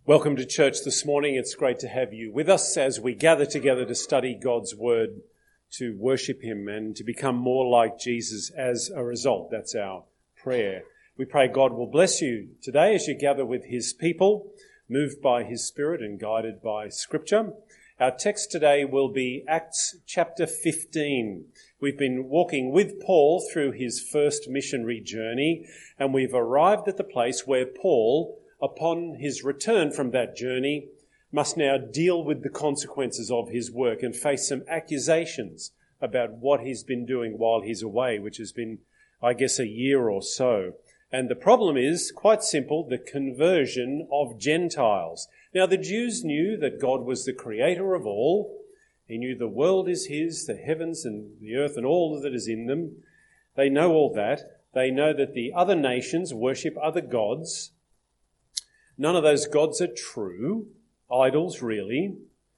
Welcome to church this morning. It's great to have you with us as we gather together to study God's Word, to worship Him and to become more like Jesus as a result. That's our prayer. We pray God will bless you today as you gather with His people, moved by His Spirit and guided by Scripture. Our text today will be Acts chapter 15. We've been walking with Paul through his first missionary journey, and we've arrived at the place where Paul, upon his return from that journey, must now deal with the consequences of his work and face some accusations about what he's been doing while he's away, which has been, I guess, a year or so. And the problem is, quite simple, the conversion of Gentiles. Now, the Jews knew that God was the creator of all. He knew the world is His, the heavens and the earth and all that is in them. They know all that. They know that the other nations worship other gods. None of those gods are true, idols really,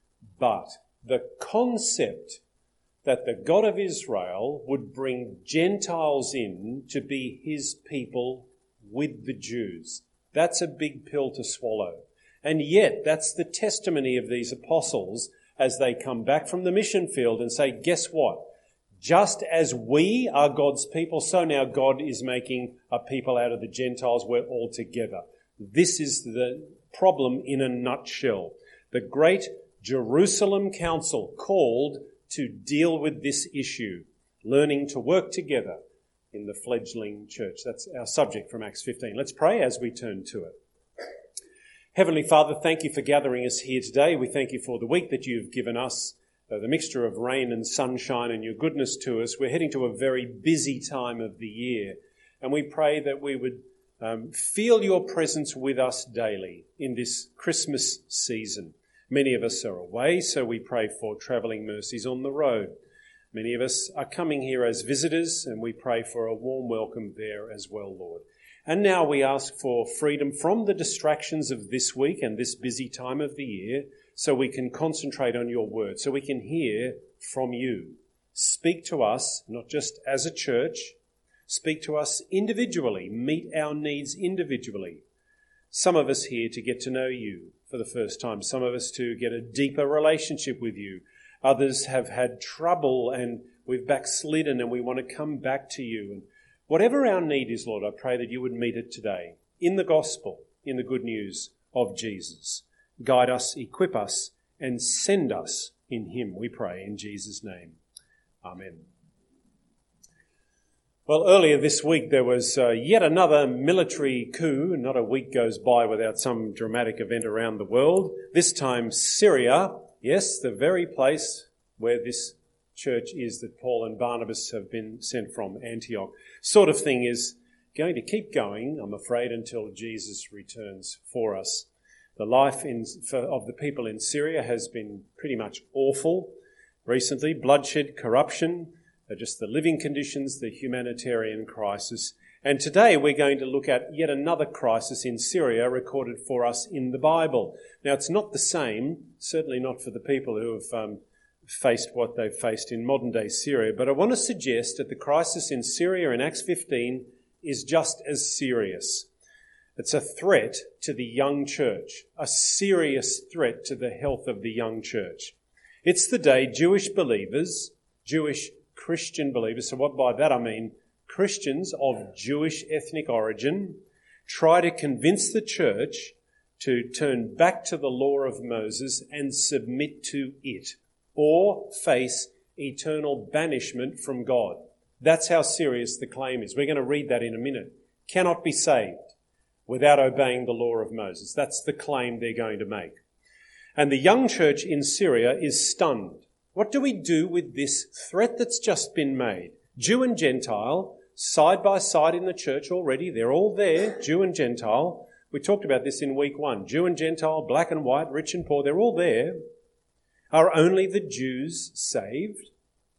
but the concept that the God of Israel would bring Gentiles in to be His people with the Jews, that's a big pill to swallow. And yet, that's the testimony of these apostles as they come back from the mission field and say, guess what? Just as we are God's people, so now God is making a people out of the Gentiles. We're all together. This is the problem in a nutshell. The great Jerusalem Council called to deal with this issue, learning to work together in the fledgling church. That's our subject from Acts 15. Let's pray as we turn to it. Heavenly Father, thank you for gathering us here today. We thank you for the week that you've given us, the mixture of rain and sunshine and your goodness to us. We're heading to a very busy time of the year, and we pray that we would feel your presence with us daily in this Christmas season. Many of us are away, so we pray for travelling mercies on the road. Many of us are coming here as visitors, and we pray for a warm welcome there as well, Lord. And now we ask for freedom from the distractions of this week and this busy time of the year, so we can concentrate on your word, so we can hear from you. Speak to us, not just as a church. Speak to us individually. Meet our needs individually. Some of us here to get to know you for the first time. Some of us to get a deeper relationship with you. Others have had trouble and we've backslidden and we want to come back to you. And whatever our need is, Lord, I pray that you would meet it today in the gospel, in the good news of Jesus. Guide us, equip us, and send us in him, we pray, in Jesus' name. Amen. Well, earlier this week there was yet another military coup. Not a week goes by without some dramatic event around the world. This time Syria, yes, the very place where this church is that Paul and Barnabas have been sent from, Antioch. Sort of thing is going to keep going, I'm afraid, until Jesus returns for us. The life of the people in Syria has been pretty much awful recently. Bloodshed, corruption, just the living conditions, the humanitarian crisis. And today we're going to look at yet another crisis in Syria recorded for us in the Bible. Now, it's not the same, certainly not for the people who have faced what they've faced in modern-day Syria, but I want to suggest that the crisis in Syria in Acts 15 is just as serious. It's a threat to the young church, a serious threat to the health of the young church. It's the day Jewish believers, Jewish Christian believers, so what by that I mean Christians of Jewish ethnic origin, try to convince the church to turn back to the law of Moses and submit to it, or face eternal banishment from God. That's how serious the claim is. We're going to read that in a minute. Cannot be saved without obeying the law of Moses. That's the claim they're going to make. And the young church in Syria is stunned. What do we do with this threat that's just been made? Jew and Gentile, side by side in the church already. They're all there, Jew and Gentile. We talked about this in week 1. Jew and Gentile, black and white, rich and poor, they're all there. Are only the Jews saved?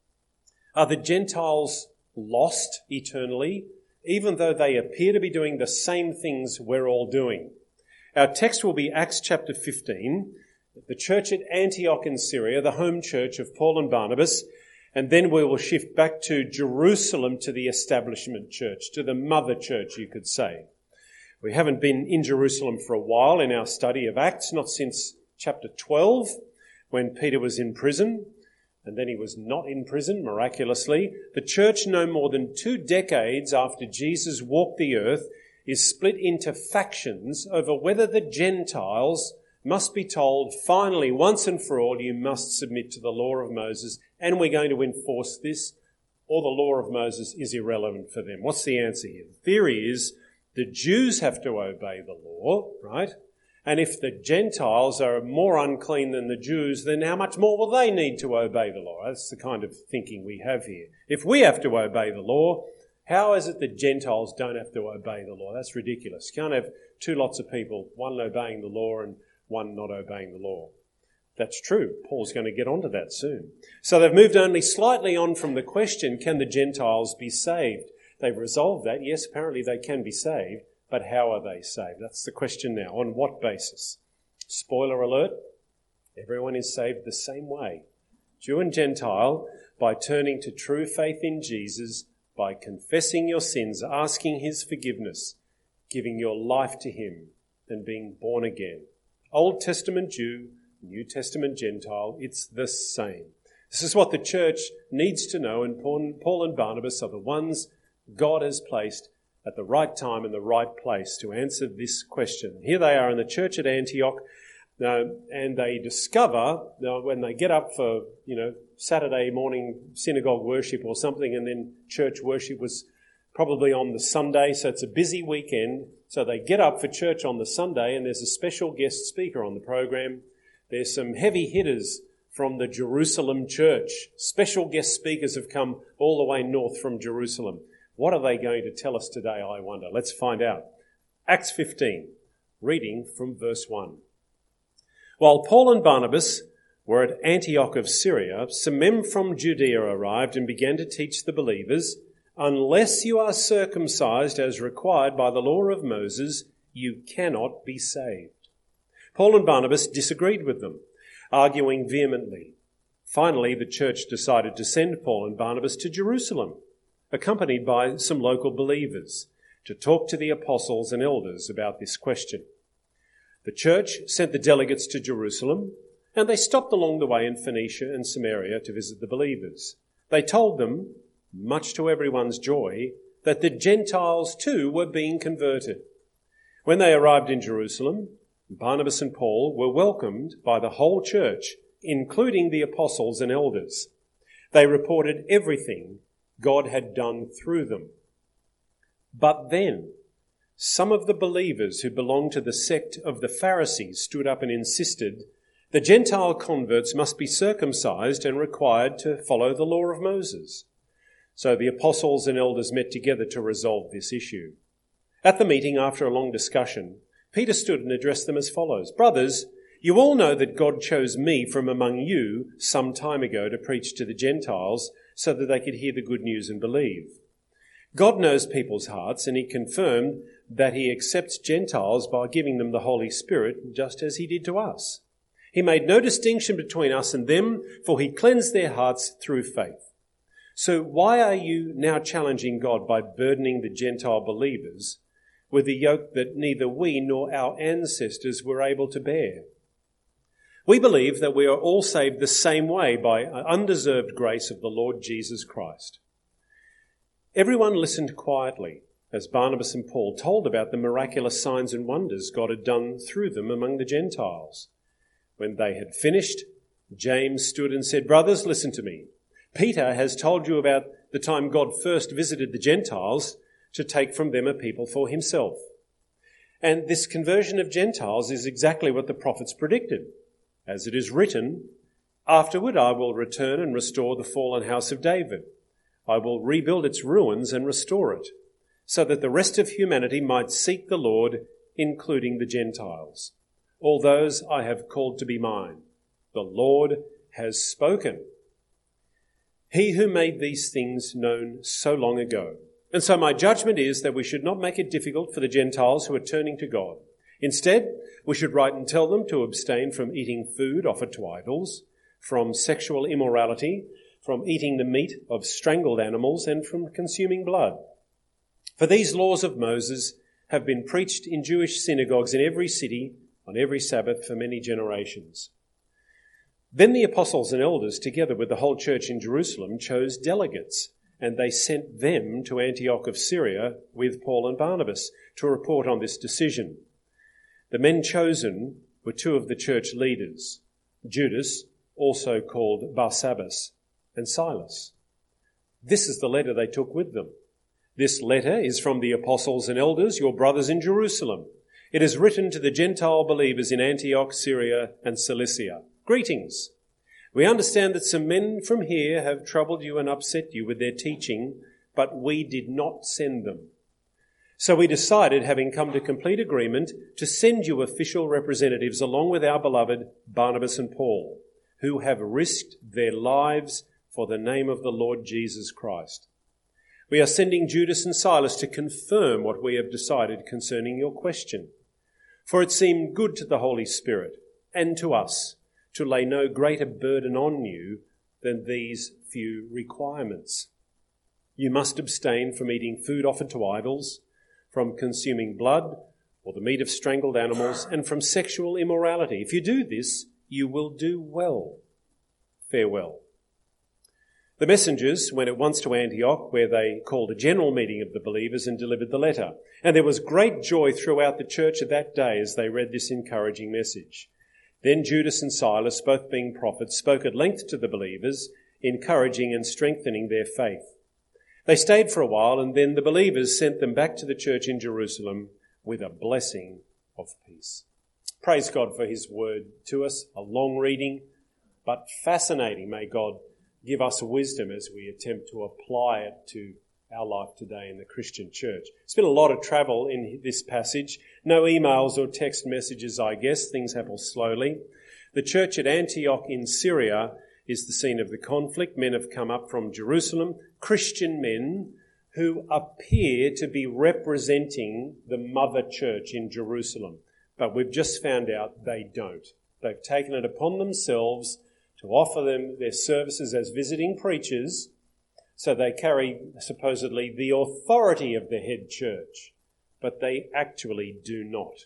Are the Gentiles lost eternally, even though they appear to be doing the same things we're all doing? Our text will be Acts chapter 15, the church at Antioch in Syria, the home church of Paul and Barnabas, and then we will shift back to Jerusalem, to the establishment church, to the mother church, you could say. We haven't been in Jerusalem for a while in our study of Acts, not since chapter 12, when Peter was in prison, and then he was not in prison, miraculously. The church, no more than 2 decades after Jesus walked the earth, is split into factions over whether the Gentiles must be told, finally, once and for all, you must submit to the law of Moses, and we're going to enforce this, or the law of Moses is irrelevant for them. What's the answer here? The theory is the Jews have to obey the law, right? And if the Gentiles are more unclean than the Jews, then how much more will they need to obey the law? That's the kind of thinking we have here. If we have to obey the law, how is it that Gentiles don't have to obey the law? That's ridiculous. You can't have 2 lots of people, one obeying the law and one not obeying the law. That's true. Paul's going to get onto that soon. So they've moved only slightly on from the question, can the Gentiles be saved? They've resolved that. Yes, apparently they can be saved, but how are they saved? That's the question now. On what basis? Spoiler alert, everyone is saved the same way. Jew and Gentile, by turning to true faith in Jesus, by confessing your sins, asking his forgiveness, giving your life to him, and being born again. Old Testament Jew, New Testament Gentile, it's the same. This is what the church needs to know, and Paul and Barnabas are the ones God has placed at the right time in the right place to answer this question. Here they are in the church at Antioch, and they discover, when they get up for, Saturday morning synagogue worship or something, and then church worship was probably on the Sunday, so it's a busy weekend. So they get up for church on the Sunday, and there's a special guest speaker on the program. There's some heavy hitters from the Jerusalem church. Special guest speakers have come all the way north from Jerusalem. What are they going to tell us today, I wonder? Let's find out. Acts 15, reading from verse 1. While Paul and Barnabas were at Antioch of Syria, some men from Judea arrived and began to teach the believers, unless you are circumcised as required by the law of Moses, you cannot be saved. Paul and Barnabas disagreed with them, arguing vehemently. Finally, the church decided to send Paul and Barnabas to Jerusalem, accompanied by some local believers, to talk to the apostles and elders about this question. The church sent the delegates to Jerusalem, and they stopped along the way in Phoenicia and Samaria to visit the believers. They told them, much to everyone's joy, that the Gentiles too were being converted. When they arrived in Jerusalem, Barnabas and Paul were welcomed by the whole church, including the apostles and elders. They reported everything God had done through them. But then, some of the believers who belonged to the sect of the Pharisees stood up and insisted the Gentile converts must be circumcised and required to follow the law of Moses. So the apostles and elders met together to resolve this issue. At the meeting, after a long discussion, Peter stood and addressed them as follows. Brothers, you all know that God chose me from among you some time ago to preach to the Gentiles so that they could hear the good news and believe. God knows people's hearts, and he confirmed that he accepts Gentiles by giving them the Holy Spirit, just as he did to us. He made no distinction between us and them, for he cleansed their hearts through faith. So why are you now challenging God by burdening the Gentile believers with a yoke that neither we nor our ancestors were able to bear? We believe that we are all saved the same way by undeserved grace of the Lord Jesus Christ. Everyone listened quietly as Barnabas and Paul told about the miraculous signs and wonders God had done through them among the Gentiles. When they had finished, James stood and said, Brothers, listen to me. Peter has told you about the time God first visited the Gentiles to take from them a people for himself. And this conversion of Gentiles is exactly what the prophets predicted. As it is written, afterward I will return and restore the fallen house of David. I will rebuild its ruins and restore it, so that the rest of humanity might seek the Lord, including the Gentiles. All those I have called to be mine. The Lord has spoken. He who made these things known so long ago. And so my judgment is that we should not make it difficult for the Gentiles who are turning to God. Instead, we should write and tell them to abstain from eating food offered to idols, from sexual immorality, from eating the meat of strangled animals, and from consuming blood. For these laws of Moses have been preached in Jewish synagogues in every city on every Sabbath for many generations. Then the apostles and elders, together with the whole church in Jerusalem, chose delegates, and they sent them to Antioch of Syria with Paul and Barnabas to report on this decision. The men chosen were two of the church leaders, Judas, also called Barsabbas, and Silas. This is the letter they took with them. This letter is from the apostles and elders, your brothers in Jerusalem. It is written to the Gentile believers in Antioch, Syria, and Cilicia. Greetings. We understand that some men from here have troubled you and upset you with their teaching, but we did not send them. So we decided, having come to complete agreement, to send you official representatives along with our beloved Barnabas and Paul, who have risked their lives for the name of the Lord Jesus Christ. We are sending Judas and Silas to confirm what we have decided concerning your question. For it seemed good to the Holy Spirit and to us to lay no greater burden on you than these few requirements. You must abstain from eating food offered to idols, from consuming blood or the meat of strangled animals, and from sexual immorality. If you do this, you will do well. Farewell. The messengers went at once to Antioch, where they called a general meeting of the believers and delivered the letter. And there was great joy throughout the church of that day as they read this encouraging message. Then Judas and Silas, both being prophets, spoke at length to the believers, encouraging and strengthening their faith. They stayed for a while, and then the believers sent them back to the church in Jerusalem with a blessing of peace. Praise God for his word to us, a long reading, but fascinating. May God give us wisdom as we attempt to apply it to our life today in the Christian church. It's been a lot of travel in this passage. No emails or text messages, I guess. Things happen slowly. The church at Antioch in Syria is the scene of the conflict. Men have come up from Jerusalem, Christian men who appear to be representing the mother church in Jerusalem. But we've just found out they don't. They've taken it upon themselves to offer them their services as visiting preachers, so they carry supposedly the authority of the head church, but they actually do not.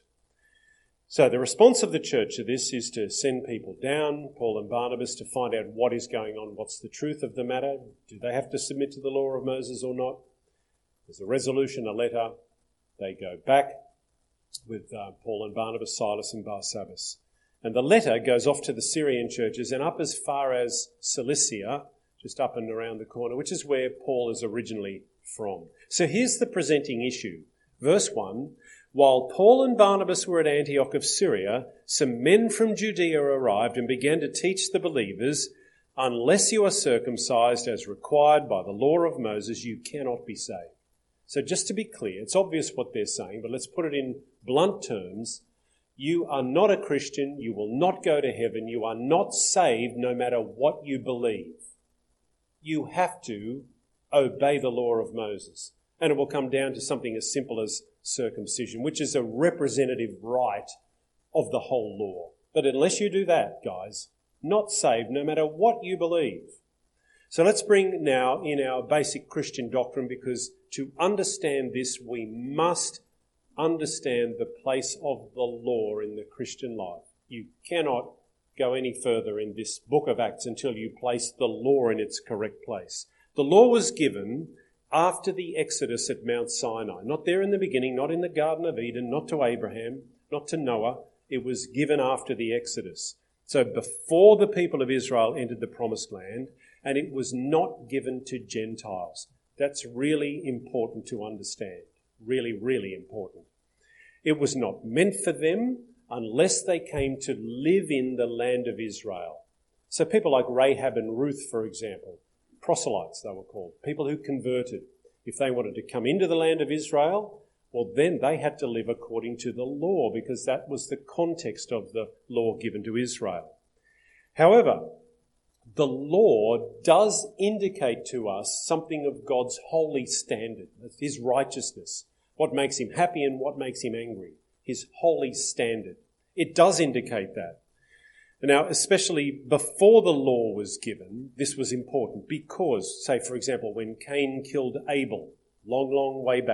So the response of the church to this is to send people down, Paul and Barnabas, to find out what is going on, what's the truth of the matter, do they have to submit to the law of Moses or not? There's a resolution, a letter. They go back with Paul and Barnabas, Silas and Barsabbas. And the letter goes off to the Syrian churches and up as far as Cilicia, just up and around the corner, which is where Paul is originally from. So here's the presenting issue. Verse 1, while Paul and Barnabas were at Antioch of Syria, some men from Judea arrived and began to teach the believers, unless you are circumcised as required by the law of Moses, you cannot be saved. So just to be clear, it's obvious what they're saying, but let's put it in blunt terms. You are not a Christian, you will not go to heaven, you are not saved no matter what you believe. You have to obey the law of Moses. And it will come down to something as simple as circumcision, which is a representative right of the whole law. But unless you do that, guys, not saved no matter what you believe. So let's bring now in our basic Christian doctrine, because to understand this, we must understand the place of the law in the Christian life. You cannot go any further in this book of Acts until you place the law in its correct place. The law was given after the Exodus at Mount Sinai. Not there in the beginning, not in the Garden of Eden, not to Abraham, not to Noah. It was given after the Exodus. So before the people of Israel entered the Promised Land, and it was not given to Gentiles. That's really important to understand. Really, really important. It was not meant for them unless they came to live in the land of Israel. So people like Rahab and Ruth, for example, proselytes they were called, people who converted. If they wanted to come into the land of Israel, well then they had to live according to the law, because that was the context of the law given to Israel. However, the law does indicate to us something of God's holy standard, his righteousness, what makes him happy and what makes him angry, his holy standard. It does indicate that. Now, especially before the law was given, this was important because, say, for example, when Cain killed Abel, long, long way back,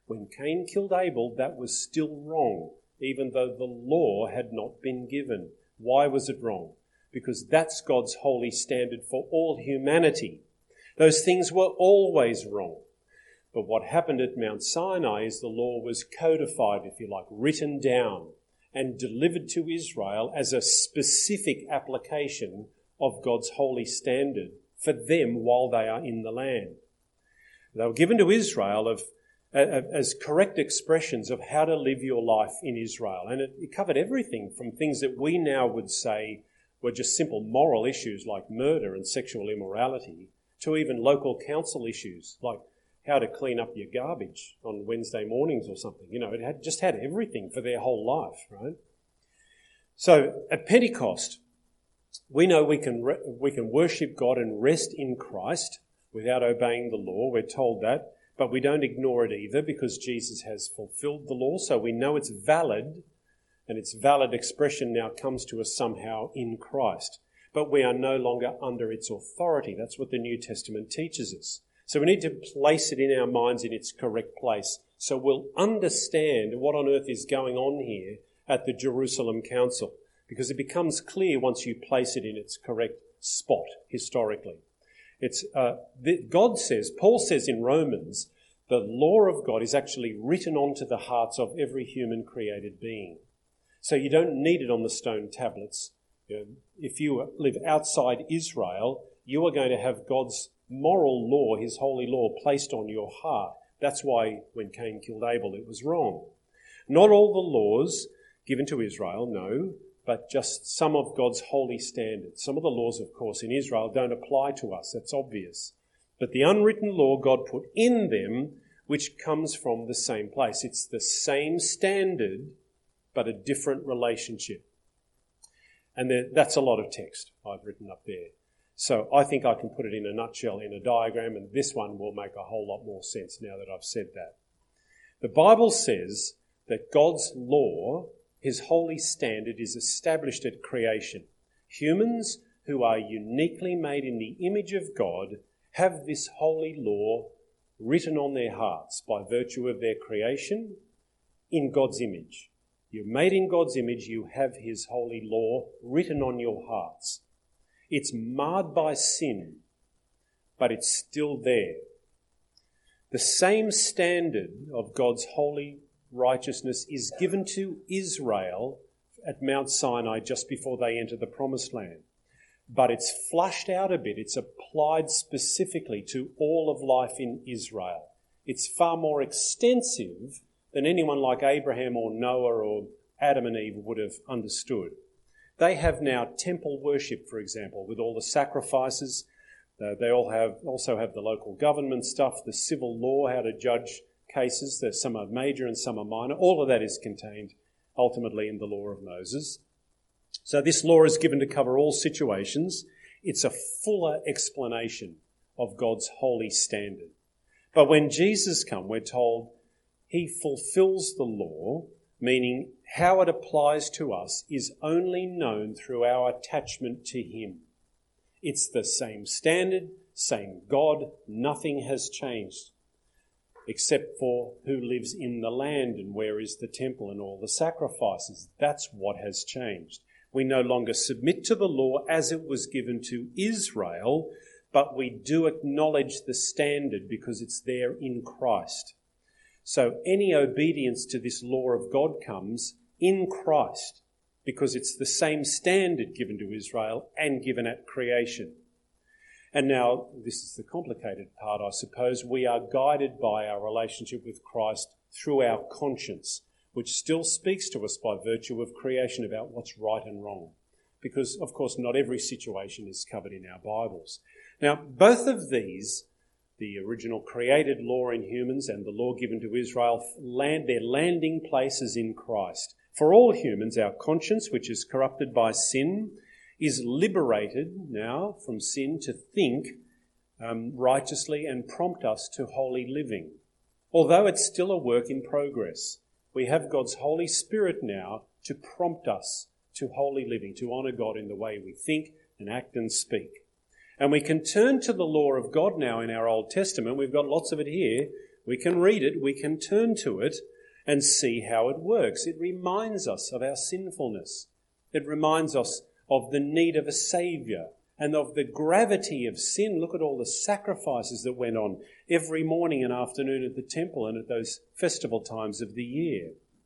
When Cain killed Abel, that was still wrong, even though the law had not been given. Why was it wrong? Because that's God's holy standard for all humanity. Those things were always wrong. But what happened at Mount Sinai is the law was codified, if you like, written down and delivered to Israel as a specific application of God's holy standard for them while they are in the land. They were given to Israel as correct expressions of how to live your life in Israel. And it covered everything from things that we now would say were just simple moral issues like murder and sexual immorality to even local council issues like how to clean up your garbage on Wednesday mornings or something. You know, it had everything for their whole life, right? So at Pentecost, we know we can worship God and rest in Christ without obeying the law. We're told that, but we don't ignore it either because Jesus has fulfilled the law. So we know it's valid, and its valid expression now comes to us somehow in Christ. But we are no longer under its authority. That's what the New Testament teaches us. So we need to place it in our minds in its correct place so we'll understand what on earth is going on here at the Jerusalem Council, because it becomes clear once you place it in its correct spot historically. Paul says in Romans, the law of God is actually written onto the hearts of every human created being. So you don't need it on the stone tablets. If you live outside Israel, you are going to have God's moral law, his holy law, placed on your heart. That's why when Cain killed Abel, it was wrong. Not all the laws given to Israel, no, but just some of God's holy standards. Some of the laws, of course, in Israel don't apply to us. That's obvious. But the unwritten law God put in them, which comes from the same place. It's the same standard, but a different relationship. And that's a lot of text I've written up there. So I think I can put it in a nutshell in a diagram, and this one will make a whole lot more sense now that I've said that. The Bible says that God's law, his holy standard, is established at creation. Humans who are uniquely made in the image of God have this holy law written on their hearts by virtue of their creation in God's image. You're made in God's image, you have his holy law written on your hearts. It's marred by sin, but it's still there. The same standard of God's holy righteousness is given to Israel at Mount Sinai just before they enter the Promised Land. But it's flushed out a bit. It's applied specifically to all of life in Israel. It's far more extensive than anyone like Abraham or Noah or Adam and Eve would have understood. They have now temple worship, for example, with all the sacrifices. They also have the local government stuff, the civil law, how to judge cases. Some are major and some are minor. All of that is contained ultimately in the law of Moses. So this law is given to cover all situations. It's a fuller explanation of God's holy standard. But when Jesus comes, we're told he fulfills the law, meaning how it applies to us is only known through our attachment to him. It's the same standard, same God. Nothing has changed except for who lives in the land and where is the temple and all the sacrifices. That's what has changed. We no longer submit to the law as it was given to Israel, but we do acknowledge the standard because it's there in Christ. So any obedience to this law of God comes in Christ because it's the same standard given to Israel and given at creation. And now, this is the complicated part, I suppose. We are guided by our relationship with Christ through our conscience, which still speaks to us by virtue of creation about what's right and wrong. Because, of course, not every situation is covered in our Bibles. Now, both of these, the original created law in humans and the law given to Israel, their landing places in Christ. For all humans, our conscience, which is corrupted by sin, is liberated now from sin to think righteously and prompt us to holy living. Although it's still a work in progress, we have God's Holy Spirit now to prompt us to holy living, to honour God in the way we think and act and speak. And we can turn to the law of God now in our Old Testament. We've got lots of it here. We can read it, we can turn to it and see how it works. It reminds us of our sinfulness. It reminds us of the need of a saviour and of the gravity of sin. Look at all the sacrifices that went on every morning and afternoon at the temple and at those festival times of the year.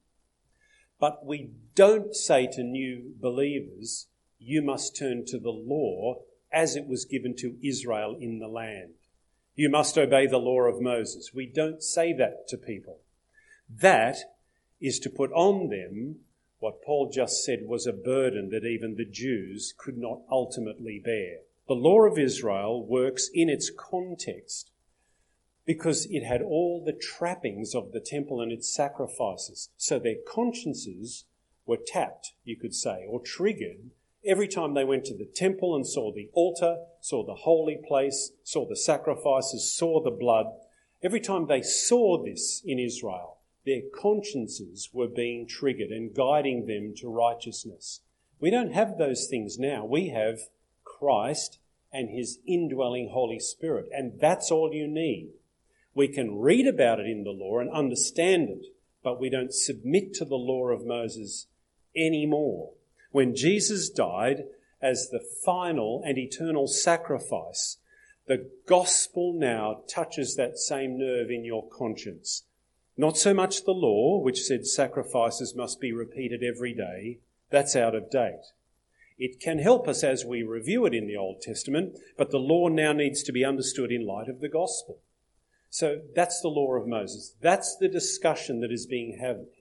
But we don't say to new believers, you must turn to the law as it was given to Israel in the land. You must obey the law of Moses. We don't say that to people. That is to put on them what Paul just said was a burden that even the Jews could not ultimately bear. The law of Israel works in its context because it had all the trappings of the temple and its sacrifices. So their consciences were tapped, you could say, or triggered every time they went to the temple and saw the altar, saw the holy place, saw the sacrifices, saw the blood. Every time they saw this in Israel, their consciences were being triggered and guiding them to righteousness. We don't have those things now. We have Christ and his indwelling Holy Spirit, and that's all you need. We can read about it in the law and understand it, but we don't submit to the law of Moses anymore. When Jesus died as the final and eternal sacrifice, the gospel now touches that same nerve in your conscience. Not so much the law, which said sacrifices must be repeated every day. That's out of date. It can help us as we review it in the Old Testament, but the law now needs to be understood in light of the gospel. So that's the law of Moses. That's the discussion that is being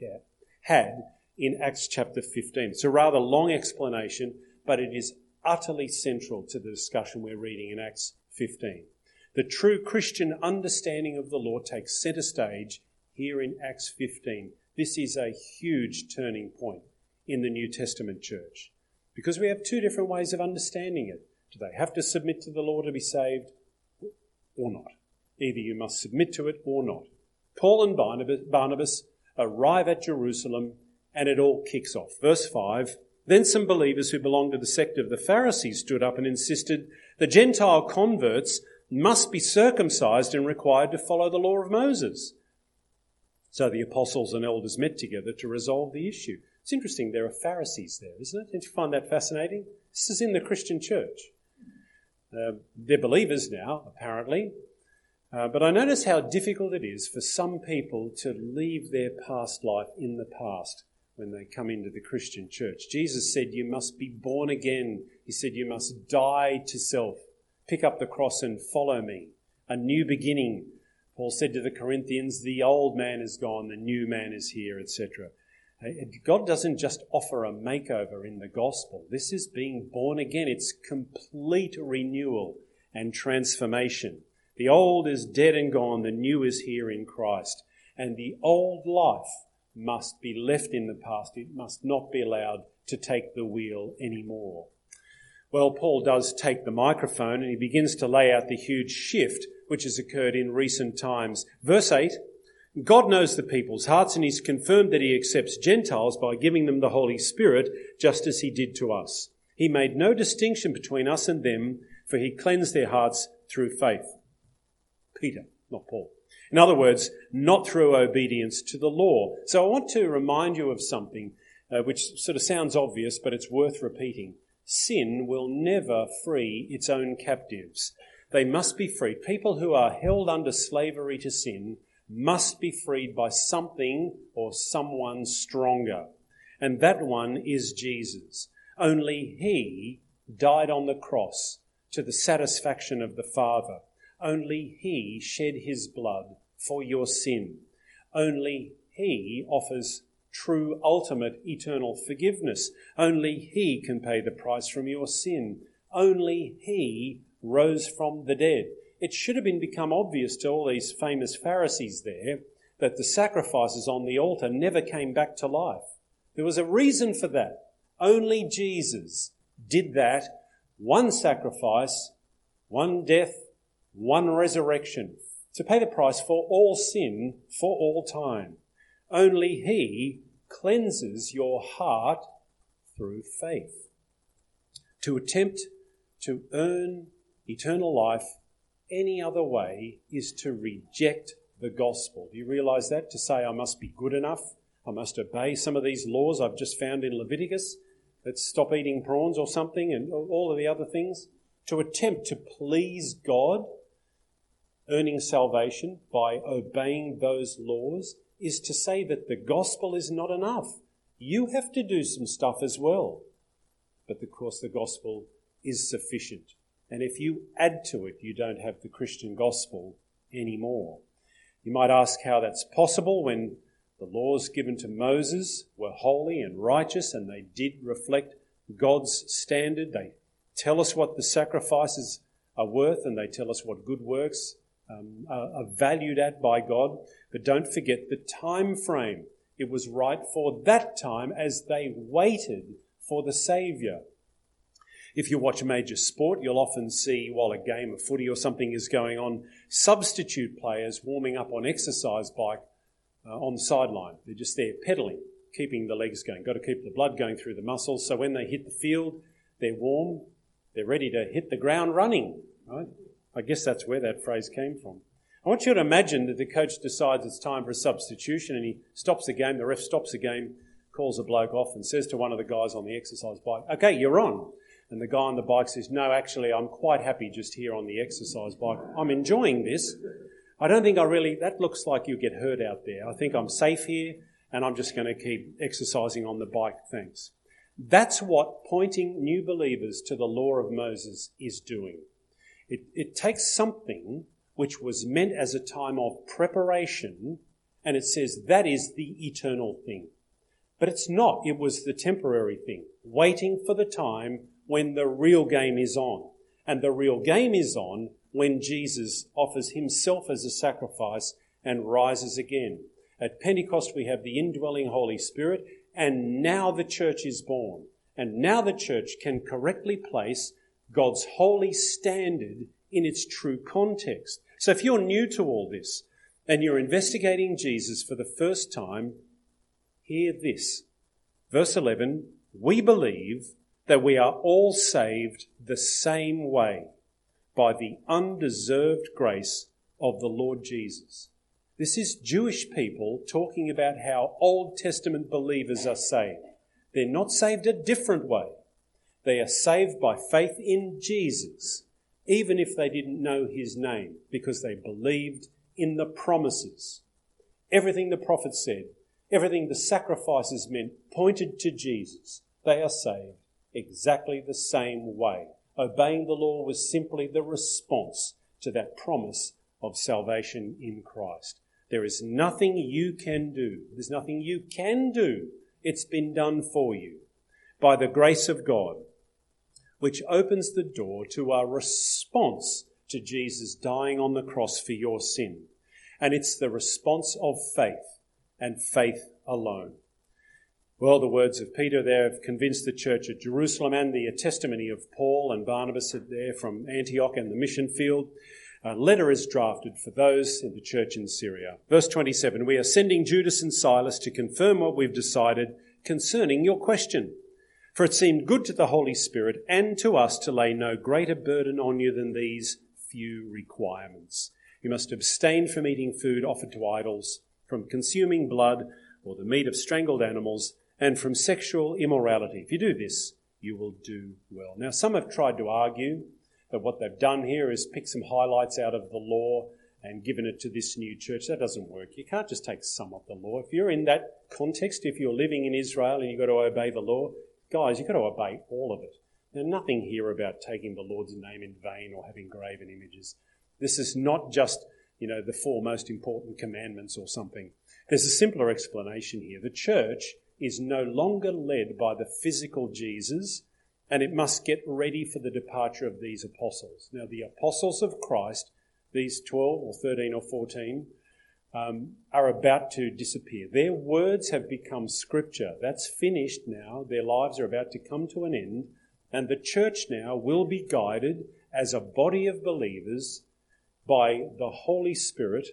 had in Acts chapter 15. It's a rather long explanation, but it is utterly central to the discussion we're reading in Acts 15. The true Christian understanding of the law takes centre stage here in Acts 15. This is a huge turning point in the New Testament church because we have two different ways of understanding it. Do they have to submit to the law to be saved or not? Either you must submit to it or not. Paul and Barnabas arrive at Jerusalem and it all kicks off. Verse 5, then some believers who belonged to the sect of the Pharisees stood up and insisted the Gentile converts must be circumcised and required to follow the law of Moses. So the apostles and elders met together to resolve the issue. It's interesting, there are Pharisees there, isn't it? Don't you find that fascinating? This is in the Christian church. They're believers now, apparently. But I notice how difficult it is for some people to leave their past life in the past when they come into the Christian church. Jesus said you must be born again. He said you must die to self, pick up the cross and follow me. A new beginning. Paul said to the Corinthians, the old man is gone, the new man is here, etc. God doesn't just offer a makeover in the gospel. This is being born again. It's complete renewal and transformation. The old is dead and gone, the new is here in Christ. And the old life must be left in the past. It must not be allowed to take the wheel anymore. Well, Paul does take the microphone and he begins to lay out the huge shift which has occurred in recent times. Verse 8, God knows the people's hearts and he's confirmed that he accepts Gentiles by giving them the Holy Spirit just as he did to us. He made no distinction between us and them, for he cleansed their hearts through faith. Peter, not Paul. In other words, not through obedience to the law. So I want to remind you of something which sort of sounds obvious, but it's worth repeating. Sin will never free its own captives. They must be freed. People who are held under slavery to sin must be freed by something or someone stronger. And that one is Jesus. Only he died on the cross to the satisfaction of the Father. Only he shed his blood for your sin. Only he offers true, ultimate, eternal forgiveness. Only he can pay the price from your sin. Only he rose from the dead. It should have become obvious to all these famous Pharisees there that the sacrifices on the altar never came back to life. There was a reason for that. Only Jesus did that. One sacrifice, one death, one resurrection to pay the price for all sin for all time. Only he cleanses your heart through faith. To attempt to earn eternal life any other way is to reject the gospel. Do you realize that? To say I must be good enough, I must obey some of these laws I've just found in Leviticus, let's stop eating prawns or something, and all of the other things. To attempt to please God, earning salvation by obeying those laws, is to say that the gospel is not enough. You have to do some stuff as well. But of course the gospel is sufficient. And if you add to it, you don't have the Christian gospel anymore. You might ask how that's possible when the laws given to Moses were holy and righteous, and they did reflect God's standard. They tell us what the sacrifices are worth, and they tell us what good works are valued at by God. But don't forget the time frame. It was right for that time as they waited for the Saviour. If you watch major sport, you'll often see, while a game of footy or something is going on, substitute players warming up on exercise bike on the sideline. They're just there pedalling, keeping the legs going. Got to keep the blood going through the muscles, so when they hit the field, they're warm, they're ready to hit the ground running. Right? I guess that's where that phrase came from. I want you to imagine that the coach decides it's time for a substitution and he stops the game, the ref stops the game, calls the bloke off and says to one of the guys on the exercise bike, "Okay, you're on." And the guy on the bike says, "No, actually, I'm quite happy just here on the exercise bike. I'm enjoying this. I don't think that looks like you get hurt out there. I think I'm safe here and I'm just going to keep exercising on the bike, thanks." That's what pointing new believers to the law of Moses is doing. It takes something which was meant as a time of preparation, and it says that is the eternal thing. But it's not. It was the temporary thing, waiting for the time when the real game is on. And the real game is on when Jesus offers himself as a sacrifice and rises again. At Pentecost we have the indwelling Holy Spirit, and now the church is born. And now the church can correctly place God's holy standard in its true context. So if you're new to all this and you're investigating Jesus for the first time, hear this. Verse 11, we believe that we are all saved the same way, by the undeserved grace of the Lord Jesus. This is Jewish people talking about how Old Testament believers are saved. They're not saved a different way. They are saved by faith in Jesus, even if they didn't know his name, because they believed in the promises. Everything the prophet said, everything the sacrifices meant pointed to Jesus. They are saved exactly the same way. Obeying the law was simply the response to that promise of salvation in Christ. There is nothing you can do. There's nothing you can do. It's been done for you by the grace of God, which opens the door to our response to Jesus dying on the cross for your sin. And it's the response of faith, and faith alone. Well, the words of Peter there have convinced the church at Jerusalem, and the testimony of Paul and Barnabas there from Antioch and the mission field. A letter is drafted for those in the church in Syria. Verse 27, we are sending Judas and Silas to confirm what we've decided concerning your question. For it seemed good to the Holy Spirit and to us to lay no greater burden on you than these few requirements. You must abstain from eating food offered to idols, from consuming blood or the meat of strangled animals, and from sexual immorality. If you do this, you will do well. Now, some have tried to argue that what they've done here is pick some highlights out of the law and given it to this new church. That doesn't work. You can't just take some of the law. If you're in that context, if you're living in Israel and you've got to obey the law, guys, you've got to obey all of it. There's nothing here about taking the Lord's name in vain or having graven images. This is not just, the 4 most important commandments or something. There's a simpler explanation here. The church is no longer led by the physical Jesus, and it must get ready for the departure of these apostles. Now, the apostles of Christ, these 12 or 13 or 14, are about to disappear. Their words have become scripture. That's finished now. Their lives are about to come to an end, and the church now will be guided as a body of believers by the Holy Spirit,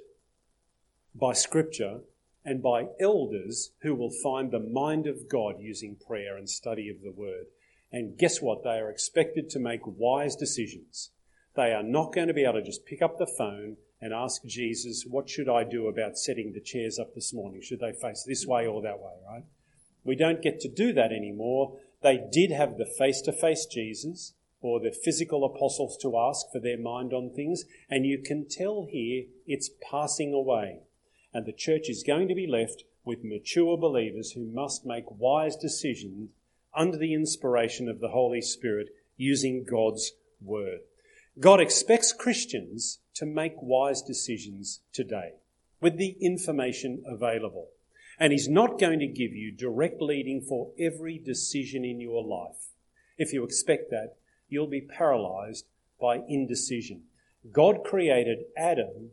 by scripture, and by elders who will find the mind of God using prayer and study of the word. And guess what? They are expected to make wise decisions. They are not going to be able to just pick up the phone and ask Jesus, what should I do about setting the chairs up this morning? Should they face this way or that way, right? We don't get to do that anymore. They did have the face-to-face Jesus or the physical apostles to ask for their mind on things, and you can tell here it's passing away. And the church is going to be left with mature believers who must make wise decisions under the inspiration of the Holy Spirit using God's word. God expects Christians to make wise decisions today with the information available. And he's not going to give you direct leading for every decision in your life. If you expect that, you'll be paralyzed by indecision. God created Adam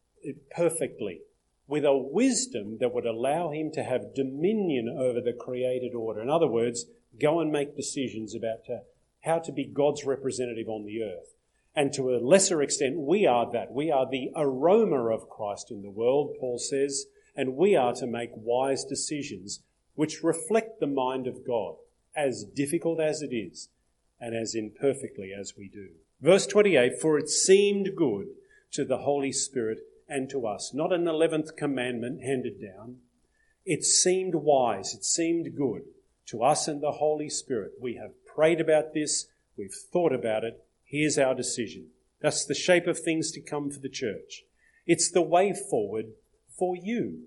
perfectly with a wisdom that would allow him to have dominion over the created order. In other words, go and make decisions about how to be God's representative on the earth. And to a lesser extent, we are that. We are the aroma of Christ in the world, Paul says, and we are to make wise decisions which reflect the mind of God, as difficult as it is, and as imperfectly as we do. Verse 28, for it seemed good to the Holy Spirit and to us. Not an 11th commandment handed down. It seemed wise, it seemed good to us and the Holy Spirit. We have prayed about this, we've thought about it, here's our decision. That's the shape of things to come for the church. It's the way forward for you.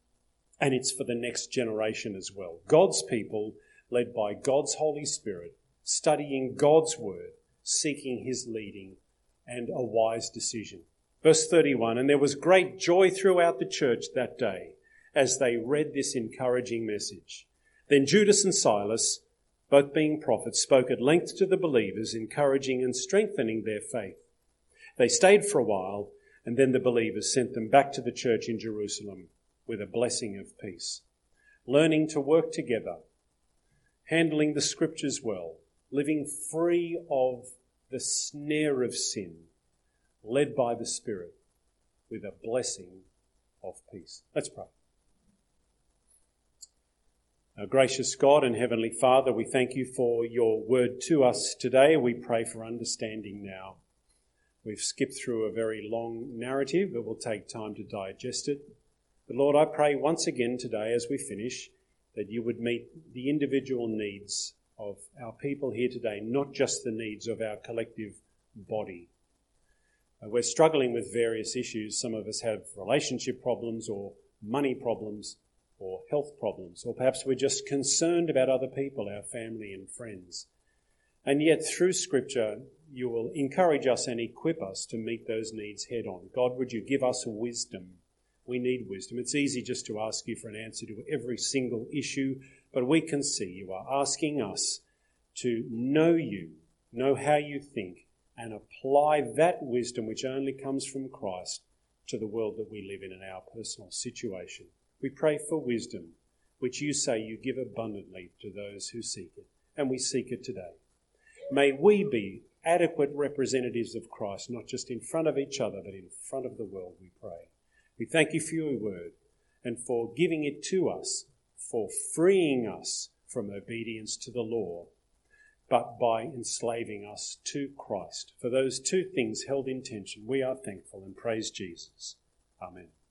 And it's for the next generation as well. God's people, led by God's Holy Spirit, studying God's word, seeking his leading, and a wise decision. Verse 31, and there was great joy throughout the church that day as they read this encouraging message. Then Judas and Silas, both being prophets, spoke at length to the believers, encouraging and strengthening their faith. They stayed for a while, and then the believers sent them back to the church in Jerusalem with a blessing of peace. Learning to work together, handling the scriptures well, living free of the snare of sin, led by the Spirit, with a blessing of peace. Let's pray. Our gracious God and Heavenly Father, we thank you for your word to us today. We pray for understanding now. We've skipped through a very long narrative. It will take time to digest it. But Lord, I pray once again today as we finish that you would meet the individual needs of our people here today, not just the needs of our collective body. We're struggling with various issues. Some of us have relationship problems or money problems or health problems, or perhaps we're just concerned about other people, our family and friends. And yet through Scripture, you will encourage us and equip us to meet those needs head on. God, would you give us wisdom? We need wisdom. It's easy just to ask you for an answer to every single issue, but we can see you are asking us to know you, know how you think, and apply that wisdom which only comes from Christ to the world that we live in our personal situation. We pray for wisdom, which you say you give abundantly to those who seek it, and we seek it today. May we be adequate representatives of Christ, not just in front of each other, but in front of the world, we pray. We thank you for your word and for giving it to us, for freeing us from obedience to the law, but by enslaving us to Christ. For those two things held in tension, we are thankful and praise Jesus. Amen.